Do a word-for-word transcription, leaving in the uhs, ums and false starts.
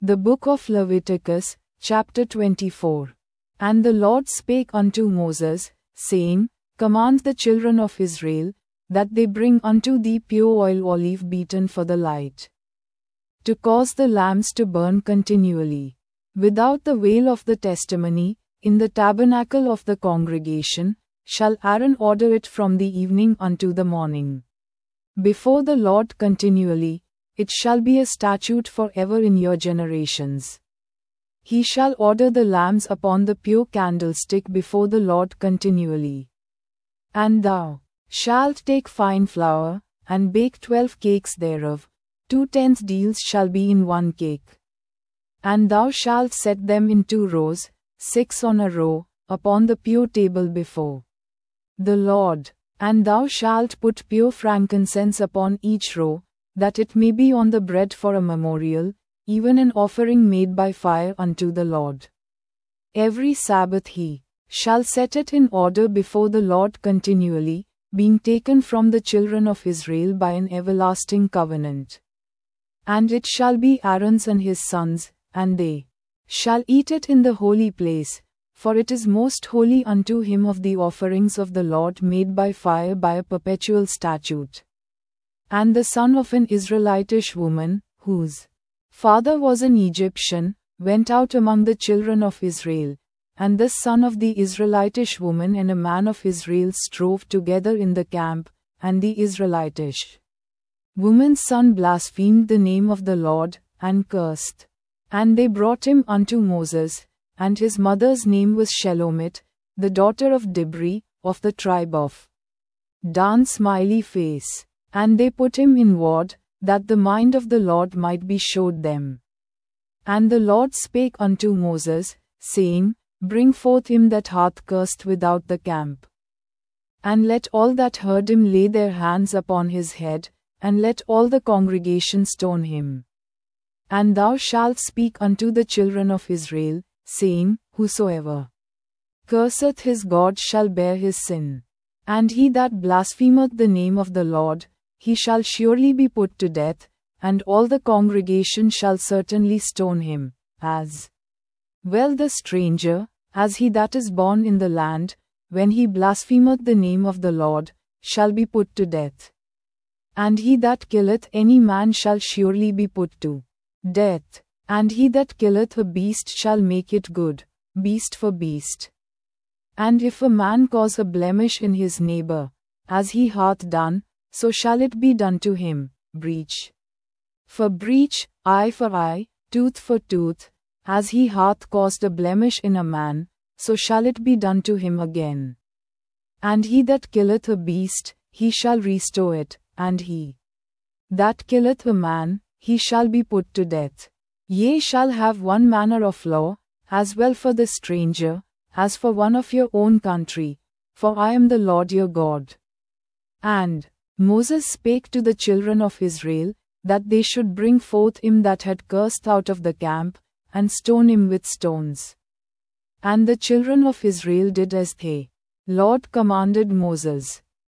The book of Leviticus, chapter twenty-four. And the Lord spake unto Moses, saying, Command the children of Israel, that they bring unto thee pure oil olive beaten for the light, to cause the lamps to burn continually, without the veil of the testimony, in the tabernacle of the congregation, shall Aaron order it from the evening unto the morning, before the Lord continually. It shall be a statute for ever in your generations. He shall order the lamps upon the pure candlestick before the Lord continually. And thou shalt take fine flour, and bake twelve cakes thereof, two tenth deals shall be in one cake. And thou shalt set them in two rows, six on a row, upon the pure table before the Lord. And thou shalt put pure frankincense upon each row, that it may be on the bread for a memorial, even an offering made by fire unto the Lord. Every Sabbath he shall set it in order before the Lord continually, being taken from the children of Israel by an everlasting covenant. And it shall be Aaron's and his sons, and they shall eat it in the holy place, for it is most holy unto him of the offerings of the Lord made by fire by a perpetual statute. And the son of an Israelitish woman, whose father was an Egyptian, went out among the children of Israel, and the son of the Israelitish woman and a man of Israel strove together in the camp, and the Israelitish woman's son blasphemed the name of the Lord, and cursed. And they brought him unto Moses, and his mother's name was Shelomith, the daughter of Dibri, of the tribe of Dan. Smiley face. And they put him in ward, that the mind of the Lord might be showed them. And the Lord spake unto Moses, saying, Bring forth him that hath cursed without the camp. And let all that heard him lay their hands upon his head, and let all the congregation stone him. And thou shalt speak unto the children of Israel, saying, Whosoever curseth his God shall bear his sin. And he that blasphemeth the name of the Lord, he shall surely be put to death, and all the congregation shall certainly stone him, as well the stranger, as he that is born in the land, when he blasphemeth the name of the Lord, shall be put to death. And he that killeth any man shall surely be put to death. And he that killeth a beast shall make it good, beast for beast. And if a man cause a blemish in his neighbor, as he hath done, so shall it be done to him, breach for breach, eye for eye, tooth for tooth, as he hath caused a blemish in a man, so shall it be done to him again. And he that killeth a beast, he shall restore it, and he that killeth a man, he shall be put to death. Ye shall have one manner of law, as well for the stranger, as for one of your own country, for I am the Lord your God. And Moses spake to the children of Israel, that they should bring forth him that had cursed out of the camp, and stone him with stones. And the children of Israel did as the Lord commanded Moses.